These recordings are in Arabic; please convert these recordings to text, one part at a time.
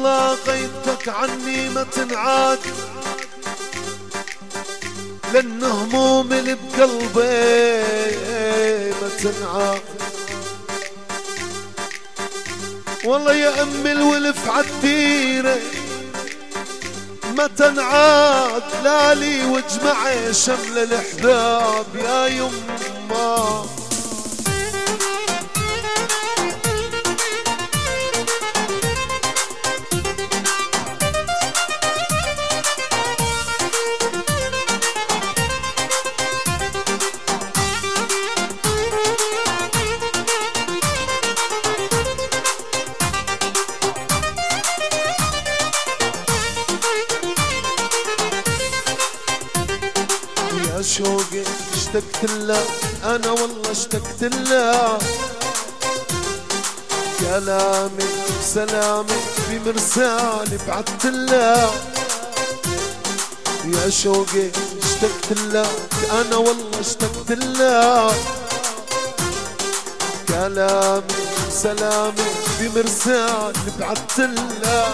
والله غيبتك عني ما تنعاد، لأن هموم اللي بقلبي ما تنعاد. والله يا أمي الولف عالديرة ما تنعاد، لالي واجمعي شمل الأحباب يا يما. يا شوقي اشتقت له انا والله اشتقت له، كلامي وسلامي بمرسال بعت له. يا شوقي اشتقت له انا والله اشتقت له، كلامي وسلامي بمرسال بعت له.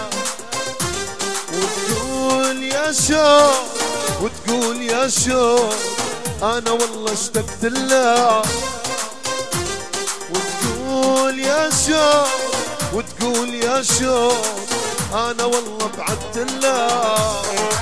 وتقول يا شوق وتقول يا شوق انا والله اشتقت له، وتقول يا شوق وتقول يا شوق انا والله بعت له.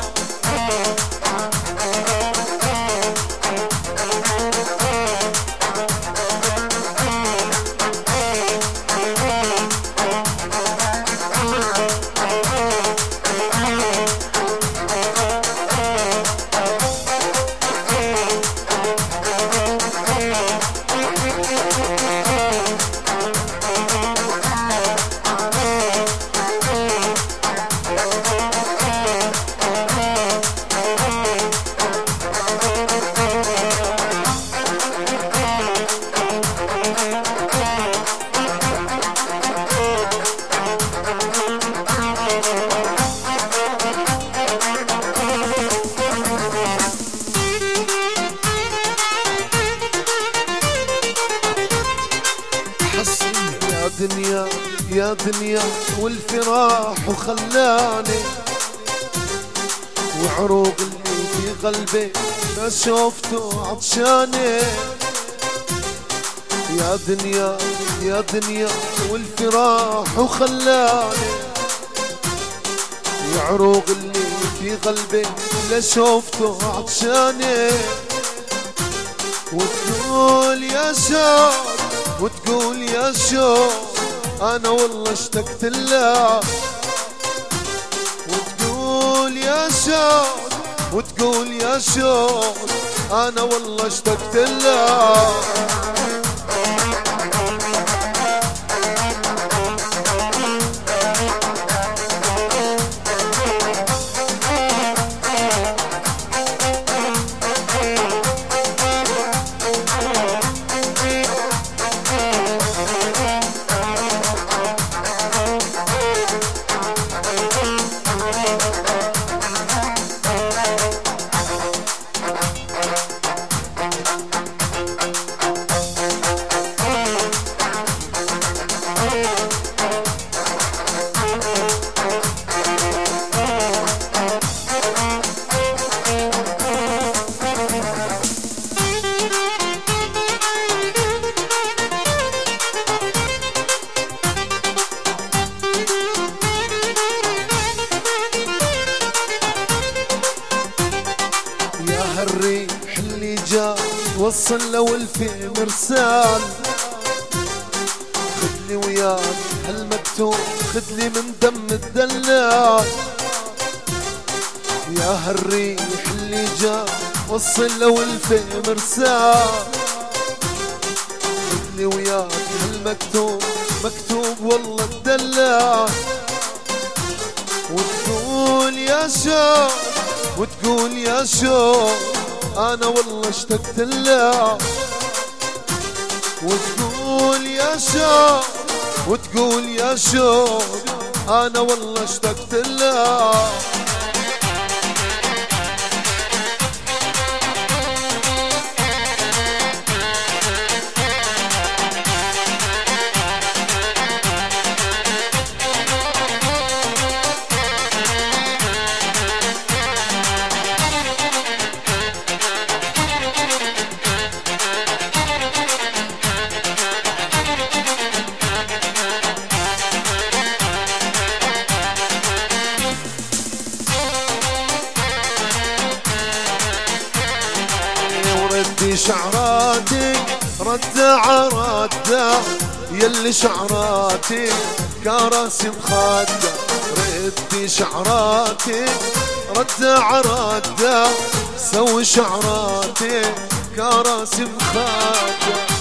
دنيا يا دنيا والفراح وخلاني، وعروق اللي في قلبي ما شوفته عطشاني. يا دنيا يا دنيا والفراح وخلاني، وعروق اللي في قلبي لا شوفته عطشاني. وتقول يا شوق وتقول يا شوق انا والله اشتقت له، وتقول يا شوق وتقول يا شوق انا والله اشتقت له. الريح اللي جا وصل لو الفي مرسال، خدلي وياك هالمكتوب خدلي من دم الدلال. يا هالريح اللي جا وصل لو الفي مرسال، خدلي وياك هالمكتوب مكتوب والله الدلال. وتقول يا شوق وتقول يا شوق انا والله اشتقت له، وتقول يا شوق وتقول يا شوق انا والله اشتقت له. شعراتك ردع ردع، يلي شعراتك كراسي مخدة. ردي شعراتك ردع ردع، سوي شعراتك كراسي مخدة.